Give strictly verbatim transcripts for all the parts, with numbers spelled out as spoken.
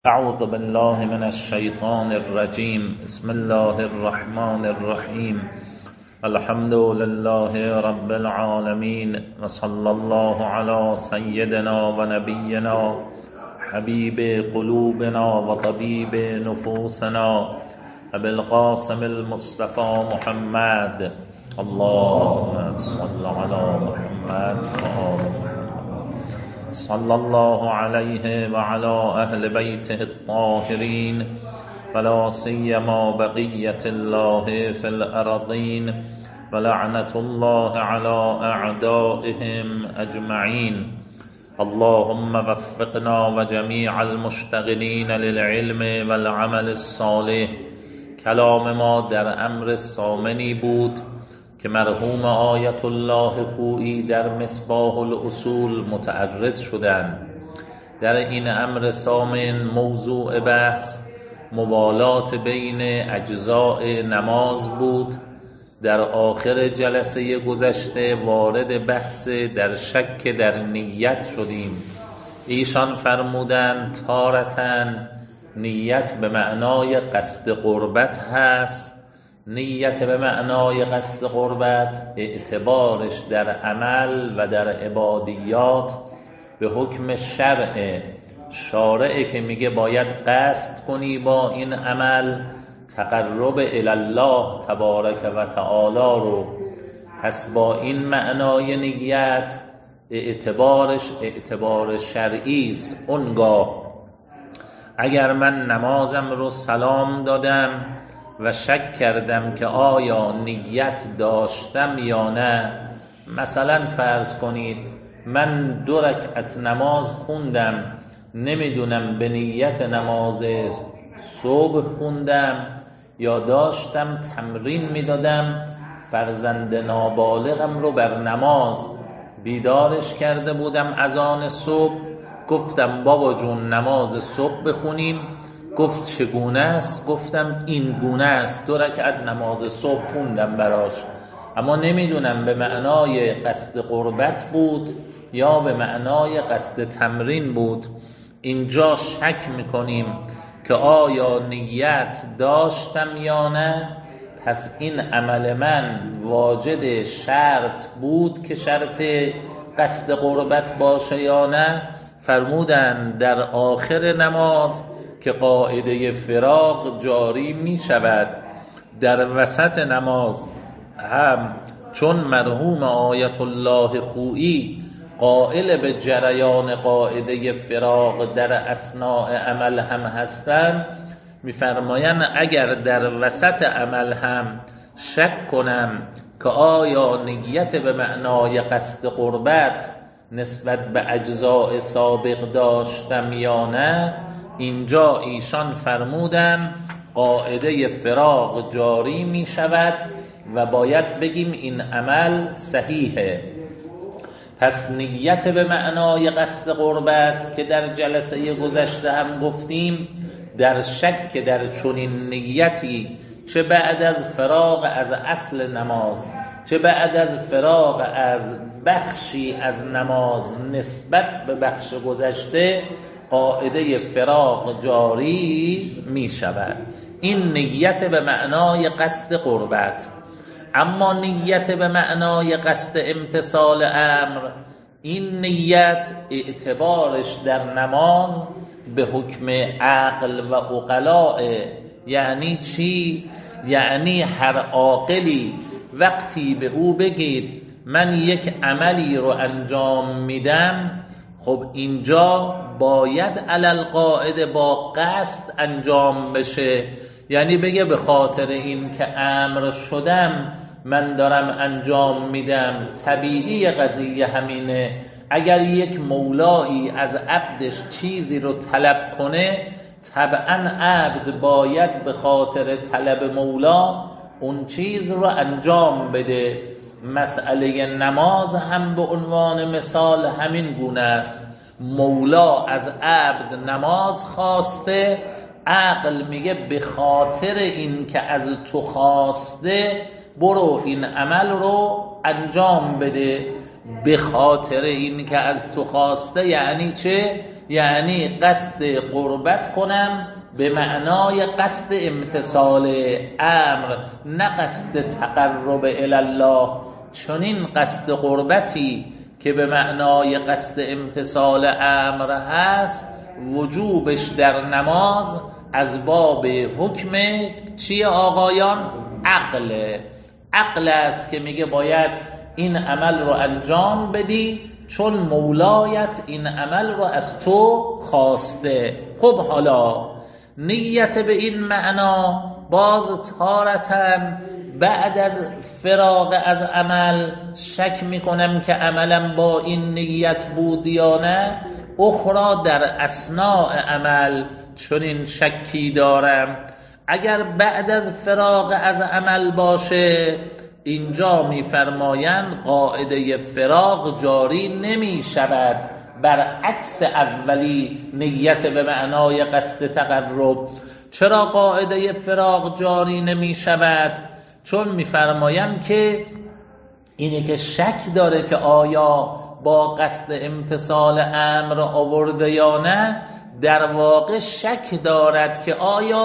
اعوذ بالله من الشیطان الرجیم. بسم الله الرحمن الرحیم. الحمد لله رب العالمین و صلی الله علی سیدنا و نبینا حبیب قلوبنا و طبیب نفوسنا ابی القاسم المصطفى محمد. اللهم صل علی محمد و آل محمد. صلى الله عليه وعلى أهل بيته الطاهرين ولا سيما بقية الله في الأرضين ولعنة الله على أعدائهم أجمعين. اللهم وفقنا وجميع المشتغلين للعلم والعمل الصالح. کلام ما در امر سامنی بود که مرحوم آیت الله خویی در مصباح الاصول متعرض شدند. در این امر سامن موضوع بحث موالات بین اجزاء نماز بود. در آخر جلسه گذشته وارد بحث در شک در نیت شدیم. ایشان فرمودند تارتن نیت به معنای قصد قربت هست. نیت به معنای قصد قربت اعتبارش در عمل و در عبادیات به حکم شرع شارعه که میگه باید قصد کنی با این عمل تقرب الی الله تبارک و تعالی رو. پس با این معنای نیت اعتبارش اعتبار شرعی است. اونگاه اگر من نمازم رو سلام دادم و شک کردم که آیا نیت داشتم یا نه، مثلا فرض کنید من دو رکعت نماز خوندم، نمیدونم به نیت نماز صبح خوندم یا داشتم تمرین میدادم فرزند نابالغم رو بر نماز، بیدارش کرده بودم اذان صبح، گفتم بابا جون نماز صبح بخونیم. گفت چگونه است؟ گفتم این گونه است، دو رکعت نماز صبح خوندم براش، اما نمیدونم به معنای قصد قربت بود یا به معنای قصد تمرین بود. اینجا شک میکنیم که آیا نیت داشتم یا نه. پس این عمل من واجد شرط بود که شرط قصد قربت باشه یا نه. فرمودن در آخر نماز که قاعده فراق جاری می شود. در وسط نماز هم چون مرحوم آیت الله خویی قائل به جریان قاعده فراق در اثناء عمل هم هستند، می‌فرمایند اگر در وسط عمل هم شک کنم که آیا نیت به معنای قصد قربت نسبت به اجزاء سابق داشتم یا نه، اینجا ایشان فرمودن قاعده فراق جاری می شود و باید بگیم این عمل صحیحه. پس نیت به معنای قصد قربت که در جلسه گذشته هم گفتیم، در شک در چنین نیتی چه بعد از فراق از اصل نماز چه بعد از فراق از بخشی از نماز نسبت به بخش گذشته قاعده فراق جاری می شود. این نیت به معنای قصد قربت. اما نیت به معنای قصد امتثال امر، این نیت اعتبارش در نماز به حکم عقل و عقلاء. یعنی چی؟ یعنی هر عاقلی وقتی به او بگید من یک عملی رو انجام میدم، خب اینجا باید علل قاعده با قصد انجام بشه. یعنی بگه به خاطر این که امر شدم من دارم انجام میدم. طبیعی قضیه همینه. اگر یک مولایی از عبدش چیزی رو طلب کنه، طبعا عبد باید به خاطر طلب مولا اون چیز رو انجام بده. مسئله نماز هم به عنوان مثال همین گونه است. مولا از عبد نماز خواسته، عقل میگه به خاطر این که از تو خواسته برو این عمل رو انجام بده. به خاطر این که از تو خواسته یعنی چه؟ یعنی قصد قربت کنم به معنای قصد امتثال امر، نه قصد تقرب الی الله. چون این قصد قربتی که به معنای قصد امتثال امر هست، وجوبش در نماز از باب حکم چیه آقایان؟ عقل. عقل است که میگه باید این عمل رو انجام بدی چون مولایت این عمل رو از تو خواسته. خب حالا نیت به این معنا باز تارتن بعد از فراغ از عمل شک میکنم که عملم با این نیت بود یا نه، اخرى در اثناء عمل چون این شکی دارم. اگر بعد از فراغ از عمل باشه، اینجا میفرمایند قاعده فراغ جاری نمی شود، برعکس اولی نیت به معنای قصد تقرب. چرا قاعده فراغ جاری نمی شود؟ چون میفرمایند که اینی که شک داره که آیا با قصد امتثال امر آورده یا نه، در واقع شک دارد که آیا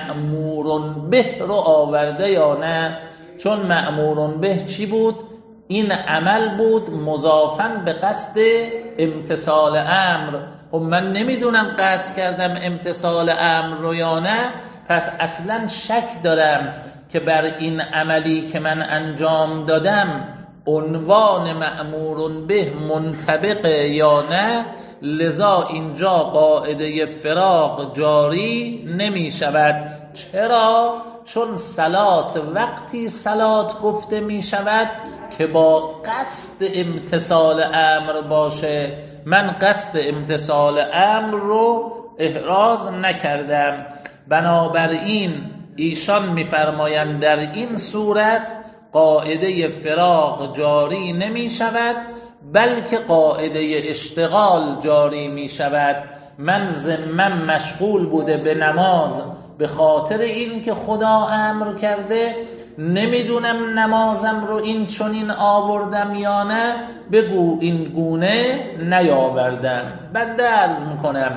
مأمورون به رو آورده یا نه. چون مأمورون به چی بود؟ این عمل بود مضافن به قصد امتثال امر. خب من نمیدونم قصد کردم امتثال امر رو یا نه، پس اصلا شک دارم که بر این عملی که من انجام دادم عنوان مأمورون به منطبقه یا نه. لذا اینجا قاعده فراغ جاری نمی شود. چرا؟ چون صلات وقتی صلات گفته می شود که با قصد امتثال امر باشه. من قصد امتثال امر رو احراز نکردم، بنابراین ایشان می‌فرمایند در این صورت قاعده فراغ جاری نمی شود، بلکه قاعده اشتغال جاری می شود. من ذمم مشغول بوده به نماز به خاطر این که خدا امر کرده، نمیدونم نمازم رو این چنین آوردم یا نه، بگو این گونه نیاوردم. بنده عرض میکنم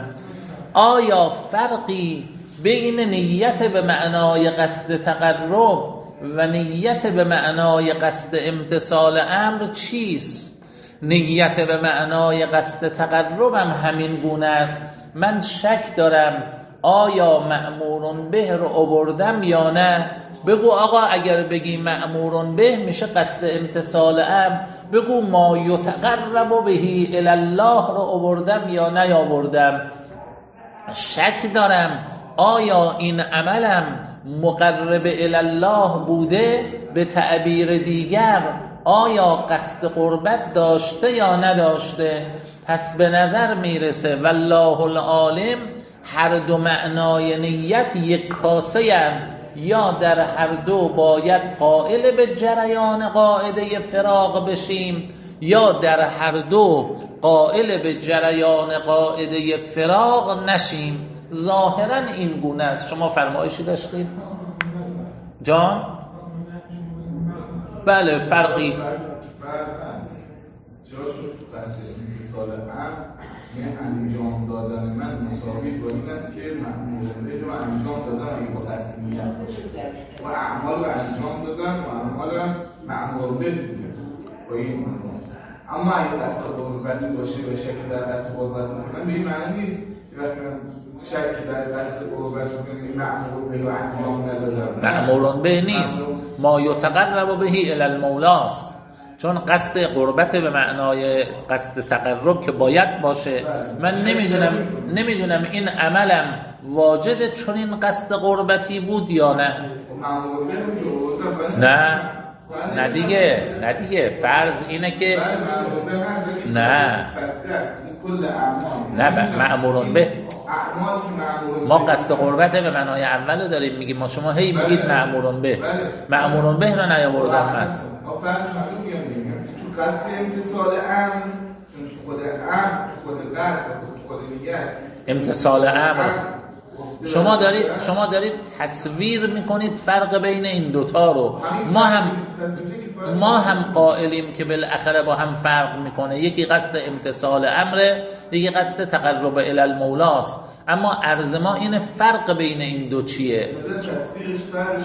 آیا فرقی بین نیت به معنای قصد تقرب و نیت به معنای قصد امتثال امر چیست؟ نیت به معنای قصد تقرب هم همین گونه است. من شک دارم آیا مأمورون به رو آوردم یا نه. بگو آقا اگر بگی مأمورون به میشه قصد امتثال امر، بگو ما یتقرب بهی الی الله رو آوردم یا نیاوردم. شک دارم آیا این عملم مقرب الی الله بوده، به تعبیر دیگر آیا قصد قربت داشته یا نداشته. پس به نظر میرسه والله العالم هر دو معنای نیت یک کاسه هم، یا در هر دو باید قائل به جریان قاعده فراغ بشیم، یا در هر دو قائل به جریان قاعده فراغ نشیم. ظاهرا این گونه است. شما فرمایشی داشتید جان؟ بله فرقی فرق هست. چرا شد قصد امتثال امر یعنی انجام دادن من مساوی با این است که مأمورون به رو انجام دادن اگه با قصد نیت باشه و اعمال رو انجام دادن و اعمال مأمور به بوده با این معنی. اما اگه قصد قربتی باشه و شک در قصد قربت میکنن به این معنی نیست که وقتی شک در قصد قربت میکنن مأمور به رو انجام ندادن. مأمورون به نیست، ما یتقرب بهی الی المولاست. چون قصد قربت به معنای قصد تقرب که باید باشه. من نمیدونم نمیدونم این عملم واجد چون این قصد قربتی بود یا نه. نه نه دیگه نه دیگه فرض اینه که نه نه مأمورون به ما قصد قربت به معنای اولو داریم میگیم. ما شما هی میگید مأمورون به، مأمورون به رو نیاوردم من. تو قصد امتثال امر، چون تو خود امر، تو خود قصد و خود نیت امتثال امر شما دارید شما دارید تصویر میکنید فرق بین این دوتا رو. ما هم ما هم قائلیم که بالاخره با هم فرق میکنه، یکی قصد امتثال امره، یکی قصد تقرب الی المولاست، اما عرض ما اینه فرق بین این دو چیه؟ تصویرش فرقش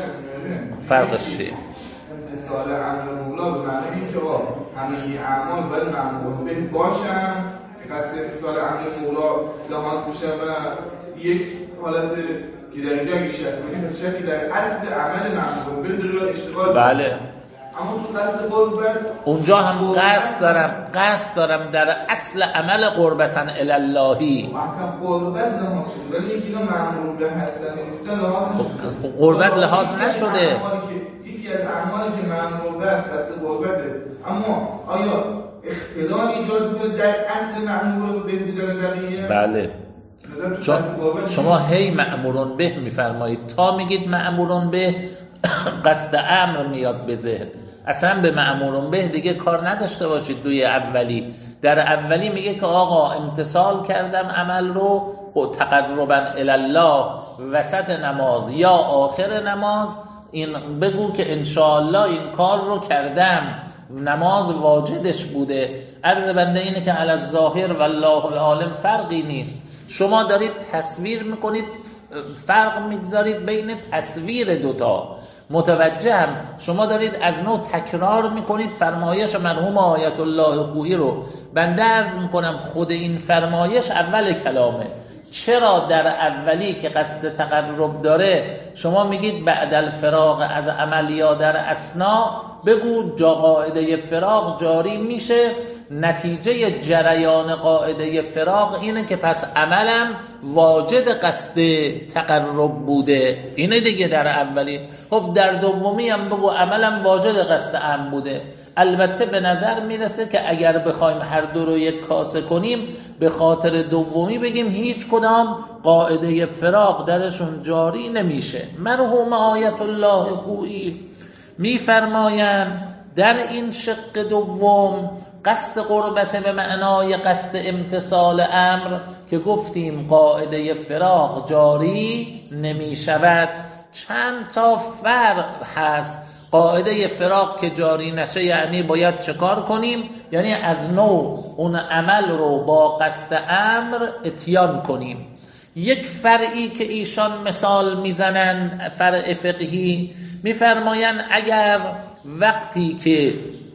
فرقش چیه؟ امتثال امر مولا به معنی این که با همه اعمال باید معمول به باشن، قصد امتثال امر مولا لحاظ بشه و یک حالت که در اینجا اگه شک کنیم پس شکی در اصل عمل معمول به داره اشتغال. بله. اما تو قصد قربت اونجا هم قصد دارم قصد دارم در اصل عمل قربتن الی اللهی. اصلا قربت لحاظ شده ولی یکی اینا معمول به هستن نیستن لحاظ نشده. قربت لحاظ نشده. یکی از اعمالی که معمول به است قصد قربته، اما آیا اختلال ایجاد کنه در اصل معمول به بدون بقیه؟ بله. چون شما هی مأمورون به میفرمایید، تا میگید مأمورون به قصد امر میاد به ذهن. اصلا به مأمورون به دیگه کار نداشته باشید. دوی اولی در اولی میگه که آقا امتثال کردم عمل رو تقربا الی الله وسط نماز یا آخر نماز، این بگو که انشاءالله این کار رو کردم، نماز واجدش بوده. عرض بنده اینه که علی الظاهر والله العالم فرقی نیست. شما دارید تصویر میکنید، فرق میگذارید بین تصویر دوتا. متوجهم. شما دارید از نوع تکرار میکنید فرمایش مرحوم آیت الله خویی رو. بنده عرض میکنم خود این فرمایش اول کلامه. چرا در اولی که قصد تقرب داره شما میگید بعد الفراغ از عمل یا در اثنا بگو جا قاعده فراغ جاری میشه، نتیجه جریان قاعده فراغ اینه که پس عملم واجد قصد تقرب بوده. اینه دیگه در اولی. خب در دومی هم بگو عملم واجد قصد ام بوده. البته به نظر میرسه که اگر بخوایم هر دو رو یک کاسه کنیم به خاطر دومی بگیم هیچ کدام قاعده فراغ درشون جاری نمیشه. مرحوم آیت الله خویی میفرمایند در این شق دوم قصد قربت به معنای قصد امتثال امر که گفتیم قاعده فراغ جاری نمی شود. چند تا فرق هست. قاعده فراغ که جاری نشه یعنی باید چه کار کنیم؟ یعنی از نو اون عمل رو با قصد امر اتیان کنیم. یک فرعی که ایشان مثال میزنن، فرع فقهی، میفرماین اگر وقتی که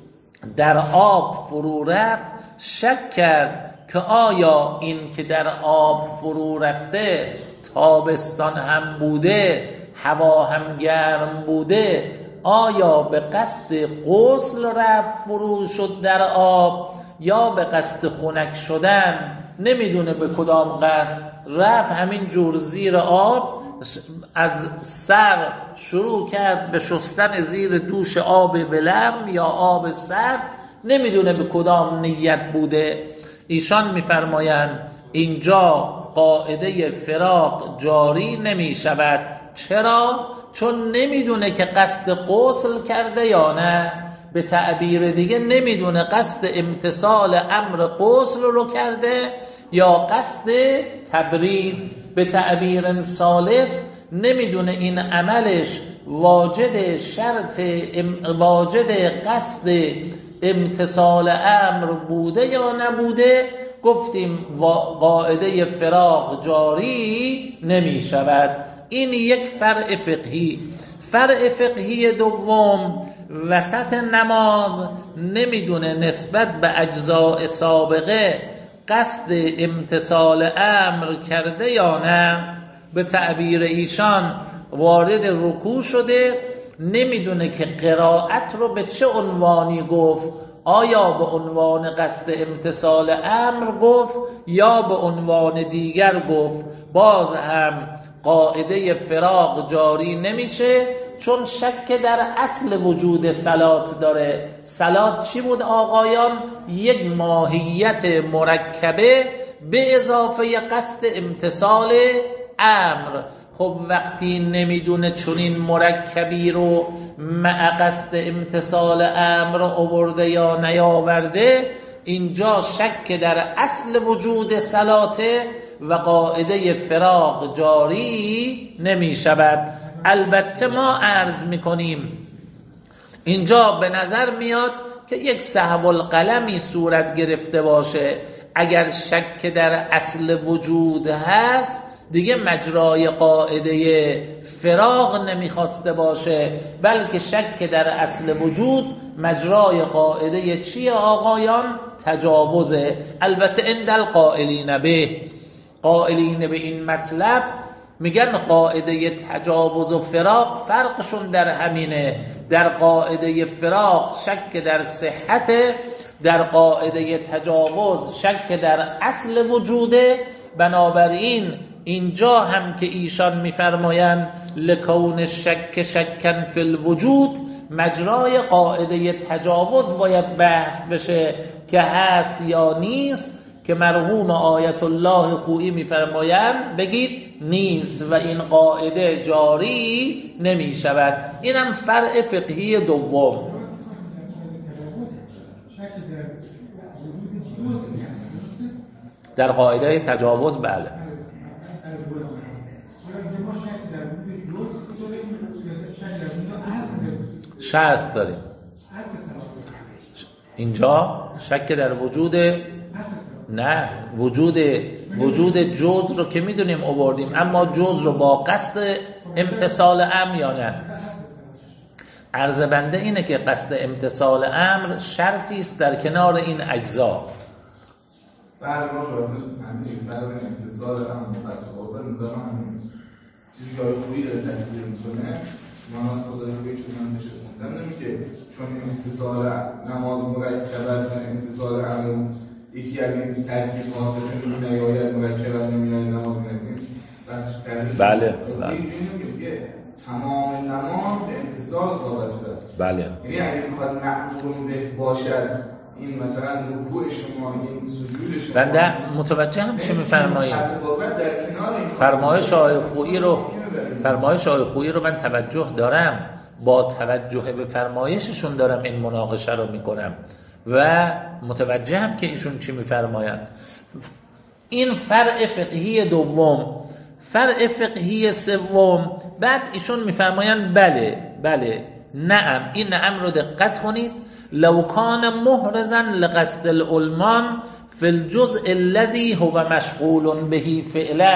در آب فرو رفت شک کرد که آیا این که در آب فرو رفته تابستان هم بوده، هوا هم گرم بوده، آیا به قصد غسل رفت فرو شد در آب یا به قصد خنک شدن، نمیدونه به کدام قصد رفت، همین جور زیر آب از سر شروع کرد به شستن زیر دوش آب ولرم یا آب سرد، نمیدونه به کدام نیت بوده. ایشان میفرمایند اینجا قاعده فراق جاری نمی شود. چرا؟ چون نمیدونه که قصد غسل کرده یا نه. به تعبیر دیگه نمیدونه قصد امتثال امر غسل رو کرده یا قصد تبرید. به تعبیر ثالث نمیدونه این عملش واجد شرط واجد قصد امتثال امر بوده یا نبوده. گفتیم قاعده فراق جاری نمی شود. این یک فرع فقهی. فرع فقهی دوم، وسط نماز نمیدونه نسبت به اجزاء سابقه قصد امتثال امر کرده یا نه. به تعبیر ایشان وارد رکوع شده، نمیدونه که قرائت رو به چه عنوانی گفت، آیا به عنوان قصد امتثال امر گفت یا به عنوان دیگر گفت. باز هم قاعده فراق جاری نمیشه، چون شک در اصل وجود صلات داره. صلات چی بود آقایان؟ یک ماهیت مرکبه به اضافه یه قصد امتثال امر. خب وقتی نمیدونه چنین مرکبی رو مع قصد امتثال امر آورده یا نیاورده، اینجا شک در اصل وجود صلاته و قاعده فراق جاری نمی شود. البته ما عرض می کنیم اینجا به نظر میاد که یک سهو القلمی صورت گرفته باشه. اگر شک در اصل وجود هست دیگه مجرای قاعده فراغ نمیخواسته باشه، بلکه شک در اصل وجود مجرای قاعده چیه آقایان؟ تجاوزه. البته عند القائلین به، قائلین به این مطلب میگن قاعده تجاوز و فراغ فرقشون در همینه. در قاعده فراغ شک در صحت، در قاعده تجاوز شک در اصل وجوده. بنابراین اینجا هم که ایشان میفرمایند لکون شک شکن فی الوجود، مجرای قاعده تجاوز باید بحث بشه که هست یا نیست، که مرحوم آیت الله خویی میفرمایند بگید نیست و این قاعده جاری نمی شود. اینم فرع فقهی دوم. در قاعده تجاوز بله شرط داریم. اینجا شک در وجود نه وجود وجود جز رو که میدونیم آوردیم، اما جز رو با قصد امتثال امر یا نه. عرض بنده اینه که قصد امتثال امر شرطی است در کنار این اجزا. فرق باشه واسه همین فرق امتثال امر و قصد قربت میذارم همین چیزی که خویی داره تصویر میکنه. مانات خدای خویی چون من بشه خوندم که چون امتثال نماز مرکب است و امتثال امر یکی از این ترکیب هاست، چون این نیاید مرکب هم نمیاید نماز نمید. بله بله تمام نماز به امتثال وابسته است. بله. یعنی اگه میخواد معمول به باشد این مثلا رکوع شما، این سجود شما، بنده متوجه هم چه میفرمایید. فرمایش آقای خویی رو فرمایش آقای خویی رو من توجه دارم، با توجه به فرمایششون دارم این مناقشه رو میکنم و متوجه هم که ایشون چی میفرمایند. این فرع فقهی دوم. فرع فقهی سوم بعد ایشون میفرمایند بله بله نعم، این نعم رو دقت کنید. لو کان محرزا لقصد العلمان فی الجزء الذی هو مشغول بهی فعلا،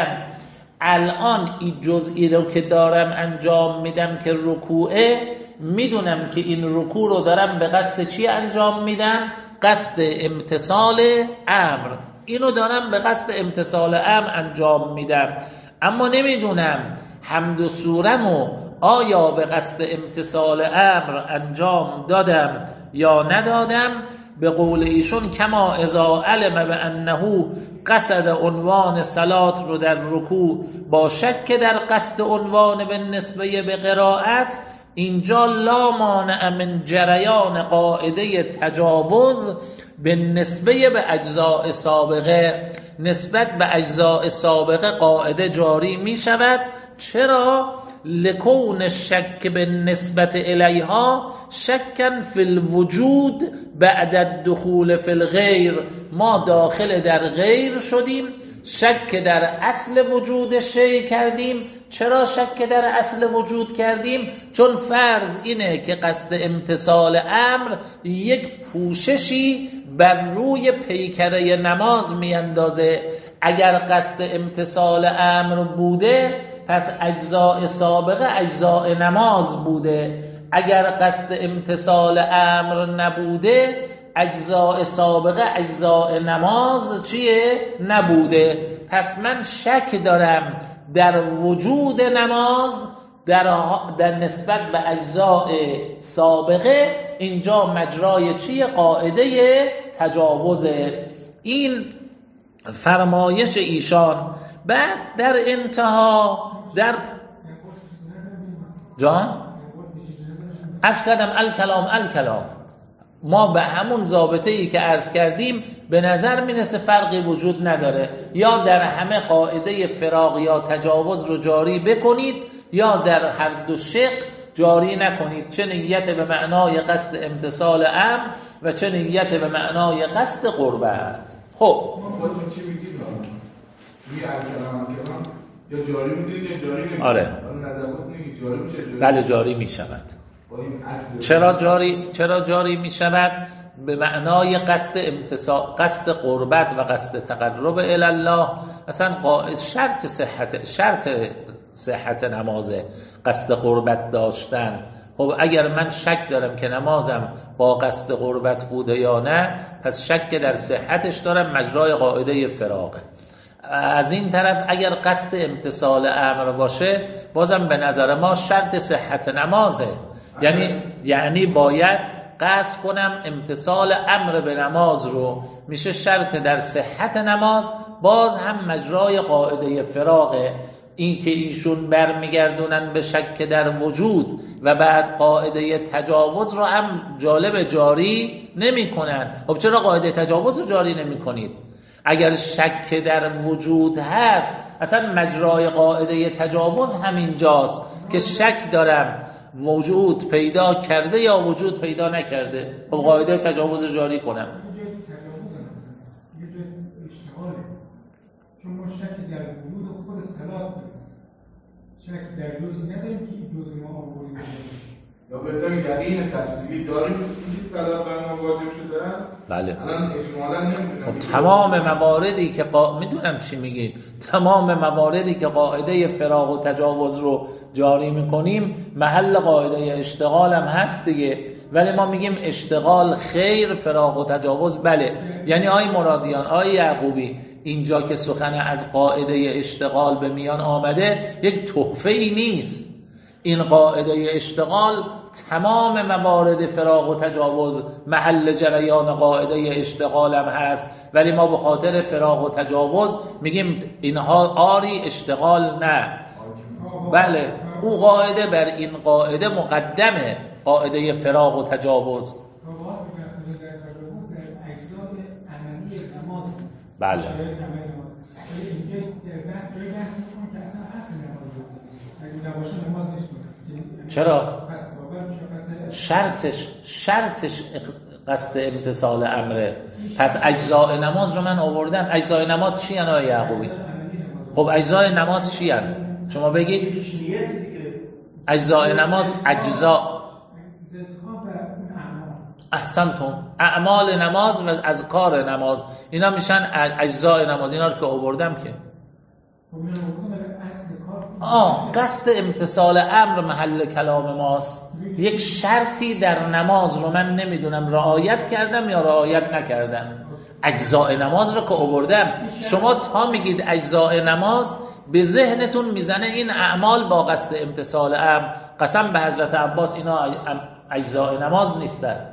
الان این جزئی رو که دارم انجام میدم که رکوعه، میدونم که این رکوع رو دارم به قصد چی انجام میدم؟ قصد امتثال امر. اینو دارم به قصد امتثال امر انجام میدم، اما نمیدونم حمد و سورمو آیا به قصد امتثال امر انجام دادم یا ندادم. به قول ایشون کما اذا علم به انه قصد عنوان صلات رو در رکوع با شک در قصد عنوان به نسبه به قرائت، اینجا لا مانع من جریان قاعده تجاوز به نسبه به اجزاء سابقه. نسبت به اجزاء سابقه قاعده جاری می شود. چرا؟ لکون شک به نسبت الیها شکن فی الوجود بعد الدخول فی الغیر. ما داخل در غیر شدیم، شک در اصل وجود شی کردیم. چرا شک در اصل وجود کردیم؟ چون فرض اینه که قصد امتثال امر یک پوششی بر روی پیکره نماز میاندازه. اگر قصد امتثال امر بوده پس اجزاء سابقه اجزاء نماز بوده. اگر قصد امتثال امر نبوده اجزاء سابقه اجزاء نماز چیه؟ نبوده. پس من شک دارم در وجود نماز در, در نسبت به اجزاء سابقه. اینجا مجرای چیه؟ قاعده تجاوزه. این فرمایش ایشان. بعد در انتها در جان عرض کردم الکلام الکلام ما به همون ضابطه ای که عرض کردیم به نظر میرسه فرقی وجود نداره. یا در همه قاعده فراغ یا تجاوز رو جاری بکنید یا در هر دو شق جاری نکنید، چه نیت به معنای قصد امتثال امر و چه نیت به معنای قصد قربت. خب خودتون چی میگید؟ می الکلام الکلام یا جاری میگید یا جاری نمیگید؟ آره نظر خود میگید جاری میشه؟ بله جاری میشود. چرا جاری چرا جاری می شود؟ به معنای قصد امتصال، قصد قربت و قصد تقرب الی الله. اصلا قاعد شرط صحت شرط صحت نمازه قصد قربت داشتن. خب اگر من شک دارم که نمازم با قصد قربت بوده یا نه، پس شک در صحتش دارم، مجرای قاعده فراغه. از این طرف اگر قصد امتصال امر باشه، بازم به نظر ما شرط صحت نمازه. یعنی یعنی باید قصد کنم امتصال امر به نماز رو، میشه شرط در صحت نماز. باز هم مجرای قاعده فراغه، این که ایشون برمیگردونن به شک در وجود و بعد قاعده تجاوز رو هم جالب جاری نمی کنن. خب چرا قاعده تجاوز رو جاری نمی کنید؟ اگر شک در وجود هست، اصلا مجرای قاعده تجاوز همین جاست که شک دارم وجود پیدا کرده یا وجود پیدا نکرده. خب قاعده تجاوز جاری کنم. چون ما شک در وجود خود صلاح شک در جزء نداریم که این جزء ما آوردیم یا بهتر یقین تفصیلی داریم که این صلاح بر ما واجب شده است. بله. الان اجمالاً نمیدونم. خب تمام مواردی که قا... میدونم چی میگید، تمام مواردی که قاعده فراغ و تجاوز رو جاری میکنیم محل قاعده اشتغال هم هست دیگه، ولی ما میگیم اشتغال خیر، فراغ و تجاوز بله. یعنی آی مرادیان، آی یعقوبی، اینجا که سخن از قاعده اشتغال به میان آمده یک تحفه ای نیست. این قاعده اشتغال تمام موارد فراغ و تجاوز محل جریان قاعده اشتغال هم هست، ولی ما به خاطر فراغ و تجاوز میگیم اینها آری اشتغال نه. بله، او قاعده بر این قاعده مقدمه، قاعده فراغ و تجاوز. بله. چرا؟ شرطش شرطش قصد امتصال امره. پس اجزاء نماز رو من آوردم. اجزاء نماز چی هن آقای یعقوبی؟ خب اجزاء نماز چی هن؟ شما بگید. اجزاء نماز اجزاء احسنتم، اعمال نماز و اذکار نماز، اینا میشن اجزاء نماز. اینا رو که آوردم که آه قصد امتصال امر محل کلام ماست. یک شرطی در نماز رو من نمیدونم رعایت کردم یا رعایت نکردم. اجزاء نماز رو که آوردم، شما تا میگید اجزاء نماز به ذهنتون میزنه این اعمال با قصد امتصال امر. قسم به حضرت عباس اینا اجزاء نماز نیستن.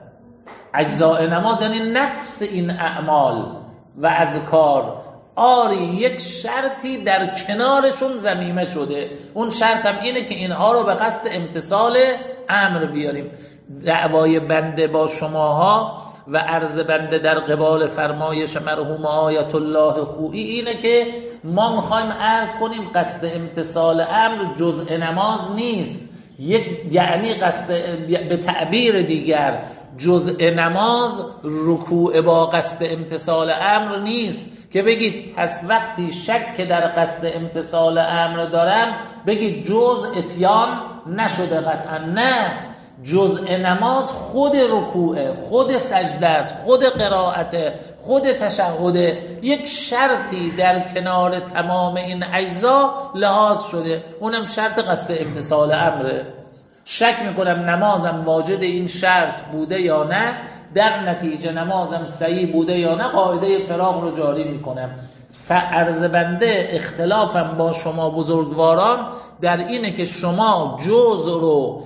اجزاء نماز یعنی نفس این اعمال و اذکار، آری یک شرطی در کنارشون ضمیمه شده. اون شرط هم اینه که اینها رو به قصد امتصال امر بیاریم. دعوای بنده با شماها و عرض بنده در قبال فرمایش مرحوم آیت الله خویی اینه که ما میخوایم عرض کنیم قصد امتصال امر جزء نماز نیست. یک یعنی قصد، به تعبیر دیگر، جزء نماز رکوع با قصد امتصال امر نیست که بگید پس وقتی شک در قصد امتصال امر دارم بگید جزء اتیان نشده. قطعا نه، جزء نماز خود رکوع، خود سجده است، خود قرائت، خود تشهد. یک شرطی در کنار تمام این اجزا لحاظ شده، اونم شرط قصد امتصال امره. شک میکنم نمازم واجد این شرط بوده یا نه، در نتیجه نمازم صحیح بوده یا نه، قاعده فراغ رو جاری میکنم. فرض بنده اختلافم با شما بزرگواران در اینه که شما جز رو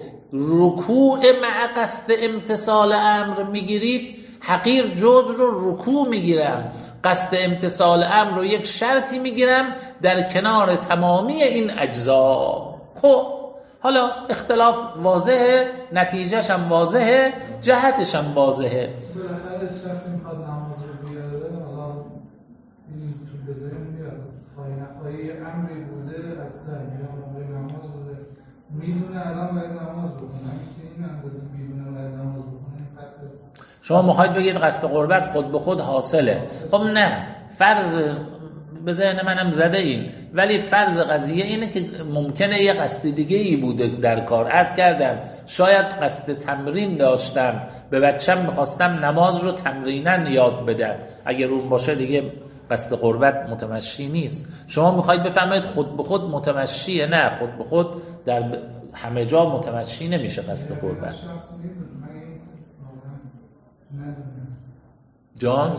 رکوع مع قصد امتصال امر میگیرید، حقیر جز رو رکوع میگیرم، قصد امتصال امر رو یک شرطی میگیرم در کنار تمامی این اجزا. خب حالا اختلاف واضحه، نتیجهش هم واضحه، جهتش هم واضحه. بالاخره شخصی میخواد نماز رو بیاره، حالا این تو به ذهن میاد خواهی نخواهی امری بوده از در میاد نماز بوده، میدونه الان باید نماز بکنه، که این اندازه میدونه باید نماز بکنه. پس شما میخواید بگید قصد قربت خود به خود حاصله. خب نه، فرض به ذهن منم زده این، ولی فرض قضیه اینه که ممکنه یه قصد دیگه ای بوده در کار. عرض کردم شاید قصد تمرین داشتم، به بچم میخواستم نماز رو تمریناً یاد بدم، اگر اون باشه دیگه قصد قربت متمشی نیست. شما میخواید بفرمایید خود به خود متمشیه؟ نه، خود به خود در همه جا متمشی نمیشه قصد قربت. جان؟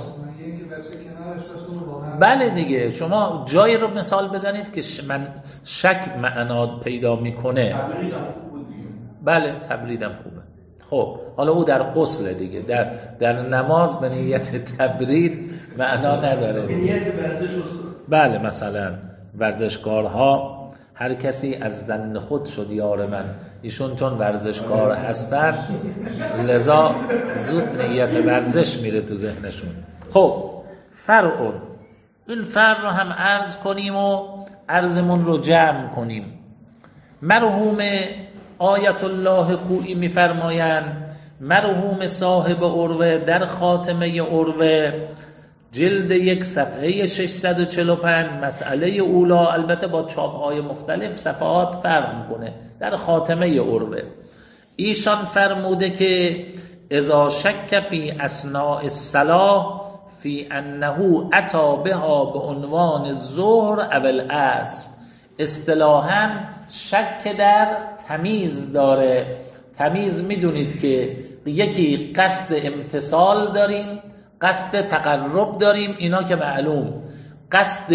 بله دیگه، شما جایی رو مثال بزنید که من شک معنا پیدا میکنه. بله تبریدم خوبه. خب حالا او در غسل دیگه، در در نماز به نیت تبرید معنا نداره. به نیت ورزش. بله مثلا ورزشکارها، هر کسی از ظن خود شد یار من، ایشون چون ورزشکار هستن لذا زود نیت ورزش میره تو ذهنشون. خب فرعون، این فرع رو هم عرض کنیم و عرضمون رو جمع کنیم. مرحوم آیت الله خویی میفرمایند، مرحوم صاحب عروه در خاتمه عروه جلد یک صفحه ششصد و چهل و پنج مسئله اولا، البته با چاپ‌های مختلف صفحات فرق میکنه، در خاتمه عروه ایشان فرموده که اذا شک فی اثناء الصلاة فی انه اتی بها به عنوان الظهر او العصر، اصطلاحاً شک در تمیز داره. تمیز میدونید که یکی قصد امتصال داریم، قصد تقرب داریم، اینا که معلوم، قصد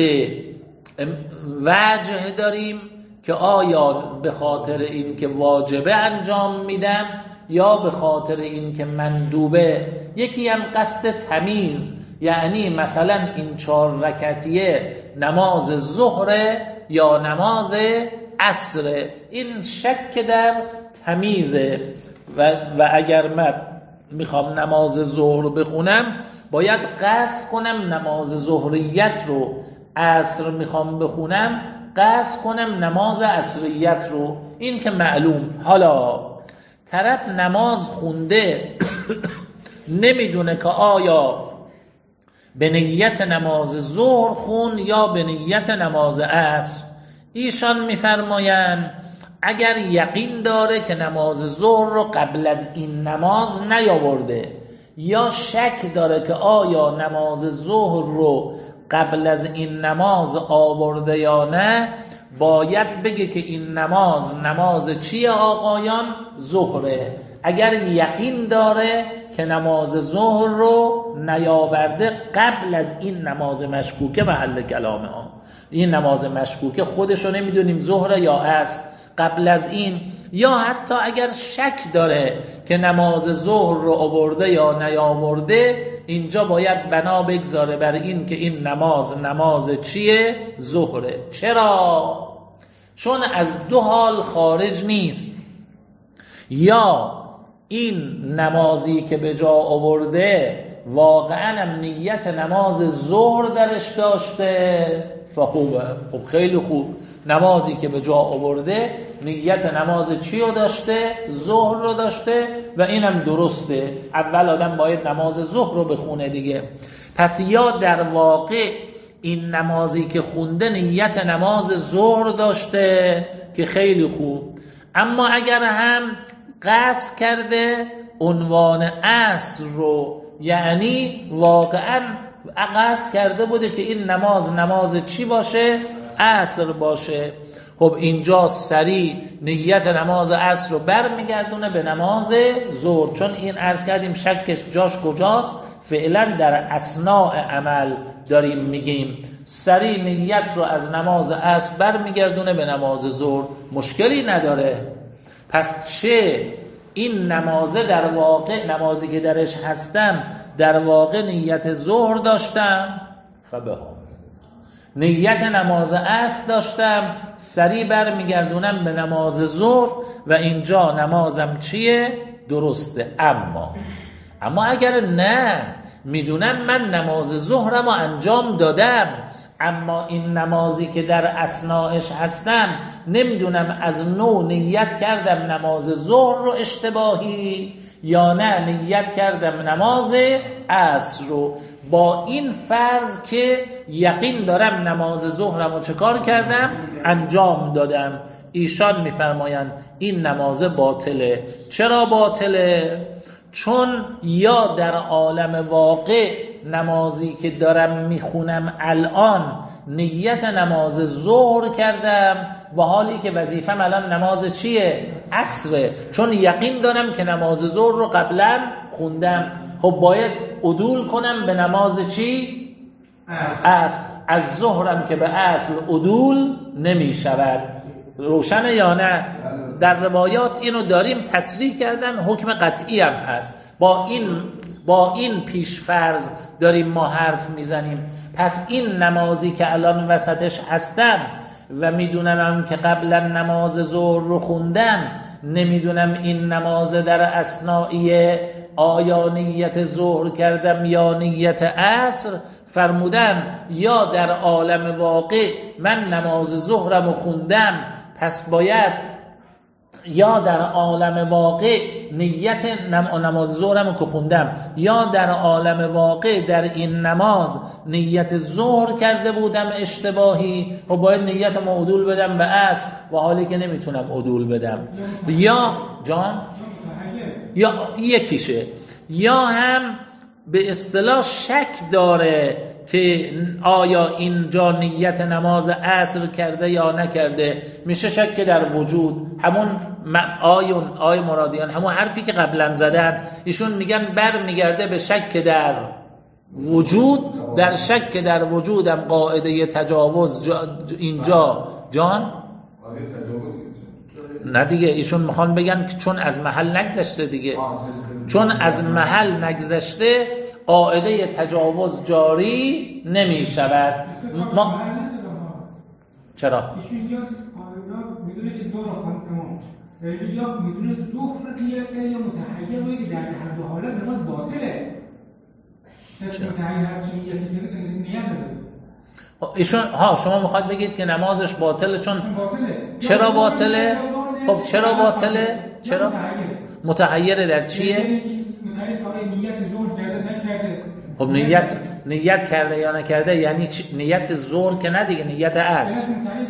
وجه داریم که آیا به خاطر این که واجبه انجام میدم یا به خاطر این که مندوبه. یکی هم قصد تمیز، یعنی مثلا این چهار رکعتیه نماز ظهر یا نماز عصر، این شک در تمیزه. و, و اگر من میخوام نماز ظهر بخونم باید قصد کنم نماز ظهریت رو، عصر میخوام بخونم قصد کنم نماز عصریت رو، این که معلوم. حالا طرف نماز خونده نمیدونه که آیا به نیت نماز ظهر خون یا به نیت نماز عصر. ایشان میفرمایند اگر یقین داره که نماز ظهر رو قبل از این نماز نیاورده، یا شک داره که آیا نماز ظهر رو قبل از این نماز آورده یا نه، باید بگه که این نماز نماز چیه آقایان؟ ظهره. اگر یقین داره که نماز ظهر رو نیاورده قبل از این نماز مشکوکه، محل کلامه ها این نماز مشکوکه خودشو نمیدونیم ظهر یا عصر، قبل از این، یا حتی اگر شک داره که نماز ظهر رو آورده یا نیاورده، اینجا باید بنا بگذاره بر این که این نماز نماز چیه؟ ظهره. چرا؟ چون از دو حال خارج نیست، یا این نمازی که به جا آورده واقعا نیت نماز ظهر درش داشته، فخوبه، خب خیلی خوب، نمازی که به جا آورده نیت نماز چی رو داشته؟ ظهر رو داشته و اینم درسته. اول آدم باید نماز ظهر رو بخونه دیگه. پس یا در واقع این نمازی که خونده نیت نماز ظهر داشته که خیلی خوب، اما اگر هم قصد کرده عنوان عصر رو، یعنی واقعا قصد کرده بوده که این نماز نماز چی باشه؟ عصر باشه، خب اینجا سریع نیت نماز عصر رو برمیگردونه به نماز ظهر، چون این عرض کردیم شکش جاش کجاست؟ فعلا در اثناء عمل داریم میگیم، سریع نیت رو از نماز عصر برمیگردونه به نماز ظهر، مشکلی نداره. پس چه این نمازه در واقع نمازی که درش هستم در واقع نیت ظهر داشتم، فبها نیت نماز عصر داشتم، سریع برمیگردونم به نماز ظهر و اینجا نمازم چیه؟ درسته. اما اما اگر نه میدونم من نماز ظهرم رو انجام دادم، اما این نمازی که در اثناءش هستم نمیدونم از نو نیت کردم نماز ظهر رو اشتباهی یا نه نیت کردم نماز عصر رو، با این فرض که یقین دارم نماز ظهرم رو چه کار کردم؟ انجام دادم. ایشان میفرمایند این نماز باطله. چرا باطله؟ چون یا در عالم واقع نمازی که دارم میخونم الان نیت نماز ظهر کردم، با حالی که وظیفم الان نماز چیه؟ عصره. چون یقین دارم که نماز ظهر رو قبلا خوندم، خب باید عدول کنم به نماز چی؟ اصل. از ظهرم که به اصل عدول نمی شود. روشنه یا نه؟ در روایات اینو داریم تصریح کردن، حکم قطعی هم هست. با این با این پیش فرض داریم ما حرف میزنیم. پس این نمازی که الان وسطش هستم و میدونم هم که قبلا نماز ظهر رو خوندم، نمیدونم این نماز در اثنایی آیا نیت ظهر کردم یا نیت عصر. فرمودن یا در عالم واقع من نماز ظهرم رو خوندم، پس باید یا در عالم واقع نیت نماز ظهرم رو که خوندم، یا در عالم واقع در این نماز نیت ظهر کرده بودم اشتباهی و باید نیتم رو عدول بدم به اصل، و حالی که نمیتونم عدول بدم. یا جان یا یکیشه، یا هم به اصطلاح شک داره که آیا اینجا نیت نماز عصر کرده یا نکرده. میشه شک در وجود، همون آیون آی مرادیان، همون حرفی که قبلا زدن. ایشون میگن بر میگرده به شک در وجود. در شک در وجودم قاعده تجاوز جا اینجا جان نه دیگه. ایشون میخوان بگن که چون از محل نگذشته دیگه، چون از محل نگذشته قاعده تجاوز جاری نمی شود. ما چرا؟ ایشون یا میدونه که دو رخان تمام، یا میدونه ظهر دیگه یا متحیر باید که در هر دو حالت نماز باطله. متحیر هست چون نیتی که نیت نداره. ایشون ها شما میخواد بگید که نمازش باطله. چون باطله. چرا باطله؟ خب چرا باطله؟ چرا؟ متحیر در چیه؟ خب نیت نیت کرده یا نکرده یعنی چی؟ نیت ظهر که نه دیگه، نیت عصر.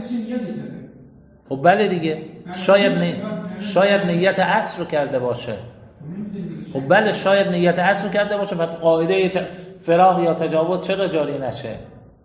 خب بله دیگه، شاید نی... شاید نیت عصر رو کرده باشه. خب بله شاید نیت عصر رو کرده باشه. بعد قاعده ت... فراغ یا تجاوز چرا جاری نشه؟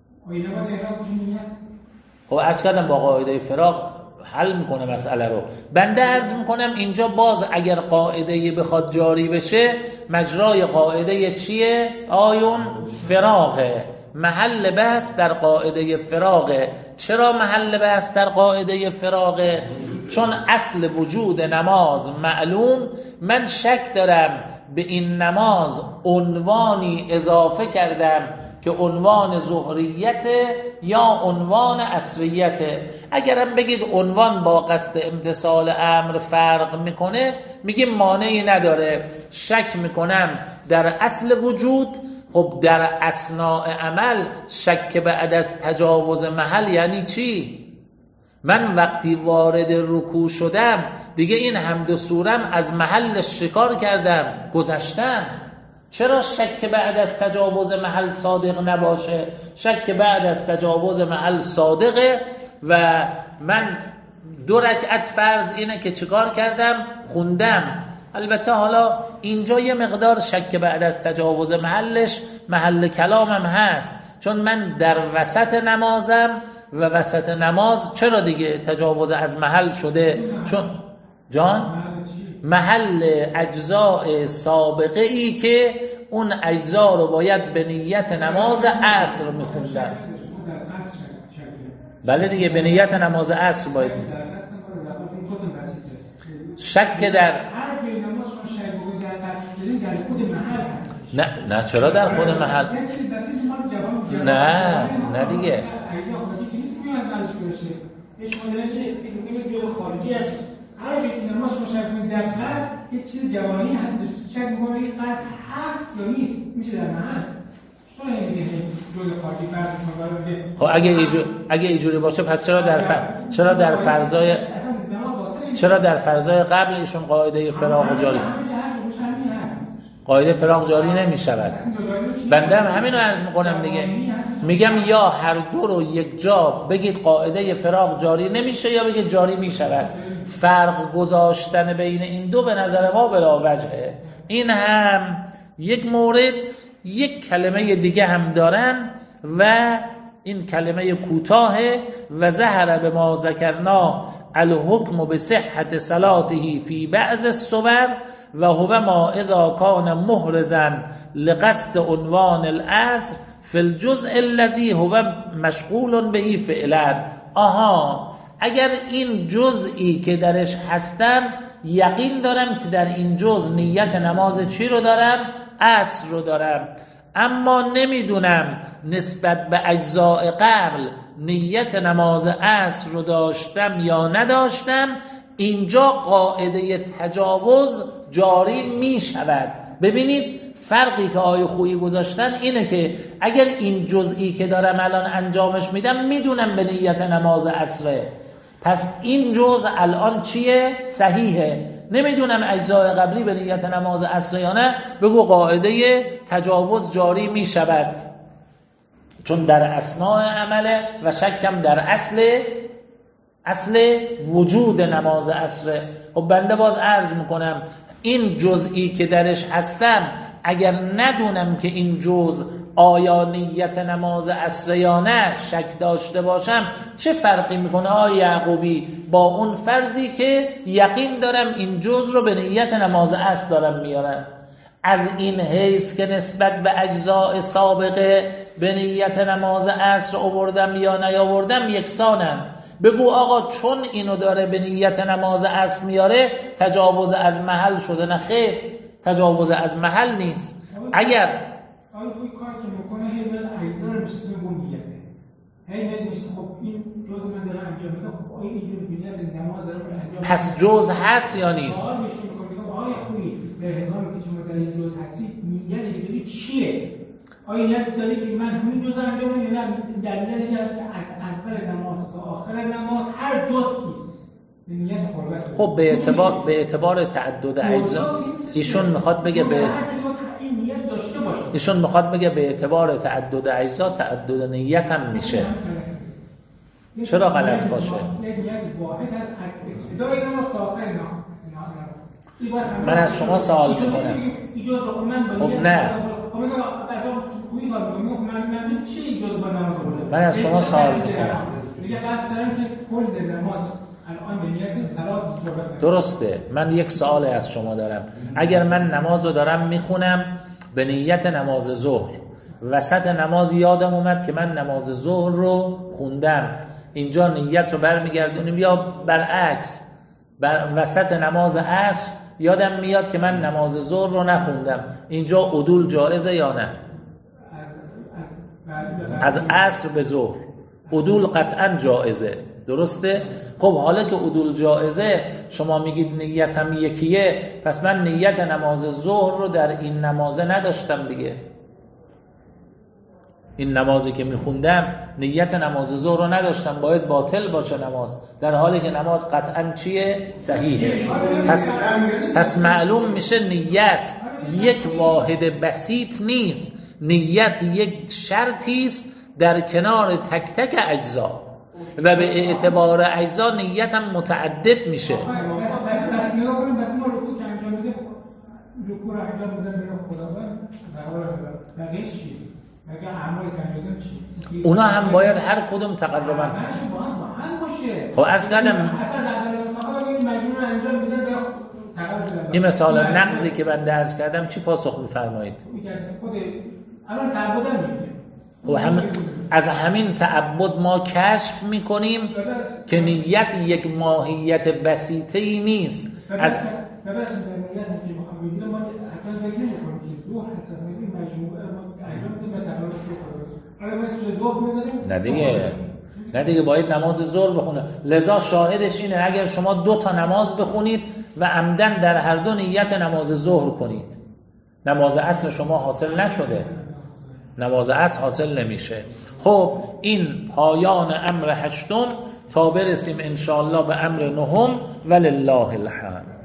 خب عرض کردم با قاعده فراغ حل میکنه مسئله رو. بنده عرض میکنم اینجا باز اگر قاعده بخواد جاری بشه، مجرای قاعده چیه؟ آیون فراغه. محل بحث در قاعده فراغه. چرا محل بحث در قاعده فراغه؟ چون اصل وجود نماز معلوم. من شک دارم به این نماز عنوانی اضافه کردم که عنوان ظهریت یا عنوان عصریت. اگرم بگید عنوان با قصد امتثال امر فرق میکنه، میگیم مانعی نداره. شک میکنم در اصل وجود. خب در اثناء عمل شک بعد از تجاوز محل یعنی چی؟ من وقتی وارد رکوع شدم دیگه این حمد و سورم از محل شکار کردم، گذشتم. چرا شک بعد از تجاوز محل صادق نباشه؟ شک بعد از تجاوز محل صادقه. و من دو رکعت فرض اینه که چیکار کردم؟ خوندم. البته حالا اینجا یه مقدار شک بعد از تجاوز محلش محل کلامم هست، چون من در وسط نمازم و وسط نماز چرا دیگه تجاوز از محل شده؟ چون جان محل اجزاء سابقه ای که اون اجزا رو باید به نیت نماز عصر میخوندن. بله دیگه به نیت نماز عصر باید شک در نه نه چرا در خود محل؟ نه نه دیگه هر جایی که نماز شما شک کنید در قصد یک چیز جوانی هست، شک می‌کنید این قصد هست یا نیست، میشه در محل. چطور نمی‌گه جزء خارجی فرض می‌کنه؟ خب اگه اینجوری اگه اینجوری باشه پس چرا در ف... چرا در فرضای چرا در فرضای قبل ایشون قاعده فراغ جاری قاعده فراغ جاری نمی‌شود؟ بنده هم همین رو عرض می‌کنم دیگه. میگم یا هر دو رو یک جا بگید قاعده فراق جاری نمیشه یا بگید جاری میشود. فرق گذاشتن بین این دو به نظر ما بلا وجهه. این هم یک مورد. یک کلمه دیگه هم دارن و این کلمه کوتاه و ظهر به ما ذکرنا الحکم بصحت صلاته فی بعض الصور و هو ما اذا کان محرزا لقصد عنوان الاصل فی الجزء الذی هو مشغول به فعلا. آها، اگر این جزئی که درش هستم یقین دارم که در این جزء نیت نماز چی رو دارم؟ اصل رو دارم، اما نمیدونم نسبت به اجزاء قبل نیت نماز اصل رو داشتم یا نداشتم، اینجا قاعده تجاوز جاری می شود. ببینید فرقی که آیه خویی گذاشتن اینه که اگر این جزئی که دارم الان انجامش میدم میدونم به نیت نماز اصله، پس این جزء الان چیه؟ صحیحه. نمیدونم اجزای قبلی به نیت نماز اصله یا نه، بگو قاعده تجاوز جاری می شود، چون در اثناء عمله و شکم در اصل اصل وجود نماز اصله. خب بنده باز عرض میکنم این جزئی که درش هستم اگر ندونم که این جزء آیا نیت نماز اصله یا نه شک داشته باشم، چه فرقی میکنه آقای یعقوبی با اون فرضی که یقین دارم این جزء رو به نیت نماز اصل دارم میارم؟ از این حیث که نسبت به اجزاء سابقه به نیت نماز اصل آوردم یا نیاوردم یکسانم. بگو آقا چون اینو داره به نیت نماز اصل میاره تجاوز از محل شده. نه خیر، تجاوز از محل نیست. اگر آیا توی کار که میکنه هی باید اجزا رو بسیار بونیته هی باید میشه خب این جز من داره انجام میده، خب آیا این بینیت نماز رو انجام پس جز هست یا نیست؟ سوال میشه میکنه آیا خوی در هنگامی که شما در این جز هستی نیت دیگری چیه؟ آیا نیت داری که من همین جز انجام میدم یا نه دلیل دیگه است که از اول نماز تا آخر نماز هر جزئی نیت قربت؟ خب به اعتبار به اعتبار تعدد اجزا ایشون میخواد بگه به ایشون میخواد بگه به اعتبار تعدد اجزا تعدد نیت هم میشه. چرا غلط باشه؟ من از شما سوال میکنم. خب نه، من از شما سوال میکنم. درسته، من یک سوال از شما دارم. اگر من نماز رو دارم میخونم به نیت نماز ظهر، وسط نماز یادم اومد که من نماز ظهر رو خوندم، اینجا نیت رو برمیگردونیم، یا برعکس بر وسط نماز عصر یادم میاد که من نماز ظهر رو نخوندم، اینجا عدول جایزه یا نه؟ از عصر به ظهر عدول قطعا جایزه. درسته؟ خب حالا که عدول جایزه شما میگید نیتم یکیه، پس من نیت نماز ظهر رو در این نمازه نداشتم دیگه. این نمازی که میخوندم نیت نماز ظهر رو نداشتم، باید باطل باشه نماز، در حالی که نماز قطعا چیه؟ صحیحه. پس پس معلوم میشه نیت یک واحد بسیط نیست، نیت یک شرطی است در کنار تک تک اجزا و به اعتبار اجزا نیت هم متعدد میشه. بس بس نگاه کنیم، بس ما رکوع که انجام میدیم، رکوع رو انجام میدیم برای خداوند، بقیه چی؟ مگه اعمالی که انجام میدیم چی؟ اونا هم باید هر کدوم تقربا با هم باشه. خب از قدم اصلا در این مجموعه انجام میدیم برای تقرب. این مثال نقضی که من درس کردم چی پاسخ میفرمایید؟ خود الان تعبدم میگه. خب هم از همین تعبد ما کشف میکنیم که نیت یک ماهیت بسیطه‌ای نیست. از ببخشید در نیت که میخوام بگم ما حتما فکر نمی‌کنیم که دو حساب می‌کنیم مجموعه ما انجام میدیم به تقریبا شو آره ما اسم دو می‌ذاریم. نه دیگه نه دیگه باید نماز ظهر بخونه. لذا شاهدش اینه اگر شما دو تا نماز بخونید و عمدن در هر دو نیت نماز ظهر کنید، نماز عصر شما حاصل نشده، نماز عصر حاصل نمیشه. خب این پایان امر هشتم تا برسیم انشاءالله به امر نهم. ولله الحمد.